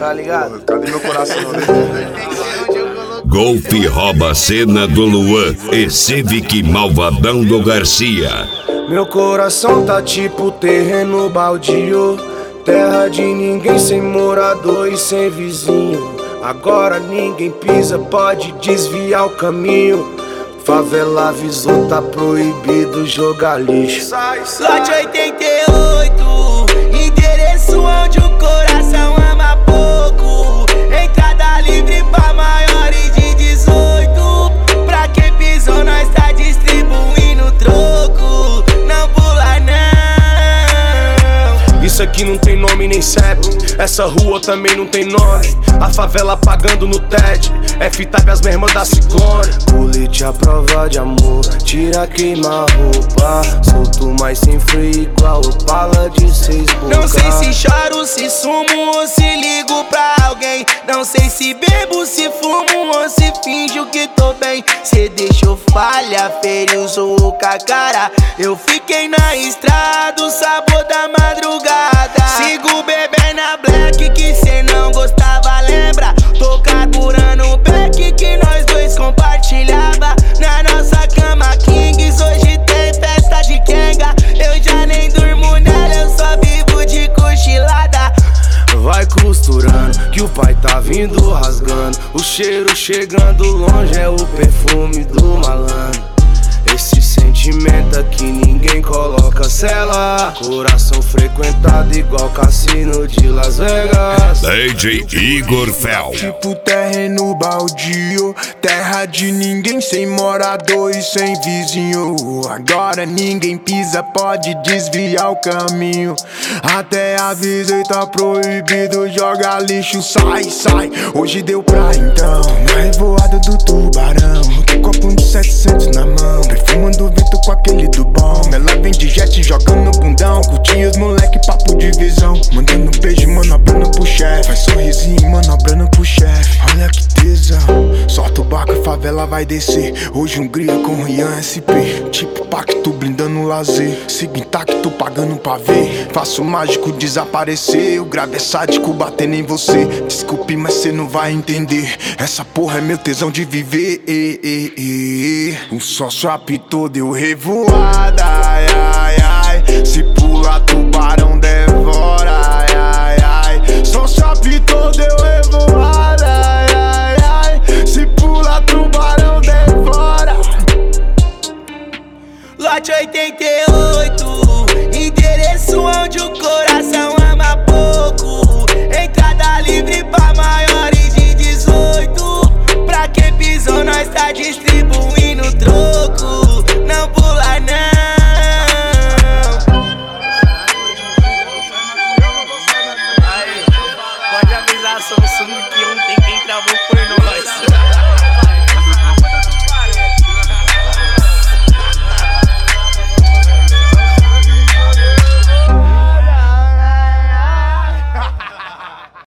tá ligado? Cadê meu coração? Golfe rouba a cena do Luan e Civic Malvadão do Garcia. Meu coração tá tipo terreno baldio, terra de ninguém, sem morador e sem vizinho. Agora ninguém pisa, pode desviar o caminho. Favela avisou, tá proibido jogar lixo. Lote 88, endereço onde o coração ama pouco. Entrada livre pra maiores de 18. Pra quem pisou nós tá distribuindo troco. Não pula não. Isso aqui não tem nome nem CEP, essa rua também não tem nome. A favela pagando no TED, é fita com as mermas da Ciclone. Colete à prova de amor, tira, queima a roupa. Solto, mas sem freio, igual o pala de 6 bocas. Não sei se choro, se sumo ou se ligo pra alguém. Não sei se bebo, se fumo ou se finjo que tô bem. Cê deixou falha, feriu, zoou com a cara. Eu fiquei na estrada, o sabor da madrugada. Sigo bebendo na black que cê não gostava, lembra? Tô carburando o beck que nós dois compartilhava. Na nossa cama Kings, hoje tem festa de Kenga. Eu já nem durmo nela, eu só vivo de cochilada. Vai costurando, que o pai tá vindo rasgando. O cheiro chegando longe, é o perfume do malandro. Esse sentimento aqui ninguém coloca cela. Coração frequentado igual cassino de Las Vegas. DJ Igor Fel. Tipo terreno baldio, terra de ninguém, sem morador e sem vizinho. Agora ninguém pisa, pode desviar o caminho. Até avisei, tá proibido jogar lixo. Sai, sai, hoje deu pra então. Na revoada do tubarão, com copo de 700 na mão, perfumando o vento com aquele do bom. Ela vem de jet jogando no bundão, curti os moleque, papo de visão. Mandando beijo, manobrando pro chefe. Faz sorrisinho, manobrando pro chefe. Olha que tesão, solta o barco, a favela vai descer. Hoje Hungria com Rian SP, tipo pacto blindando o lazer. Sigo intacto, pagando pra ver. Faço o mágico desaparecer. O grave é sádico batendo em você. Desculpe, mas cê não vai entender. Essa porra é meu tesão de viver. O sócio apitou, deu revoada. Ai, ai, ai. Se pula, tubarão devora. Ai, ai, ai. Sócio apitou, deu revoada. Ai, ai, ai. Se pula, tubarão devora. Lote 88, endereço onde o coração ama pouco. Entrada livre pra maiores de 18. Pra quem pisou nós tá distribuindo troco. Não pula não. Aí, pode avisar, somos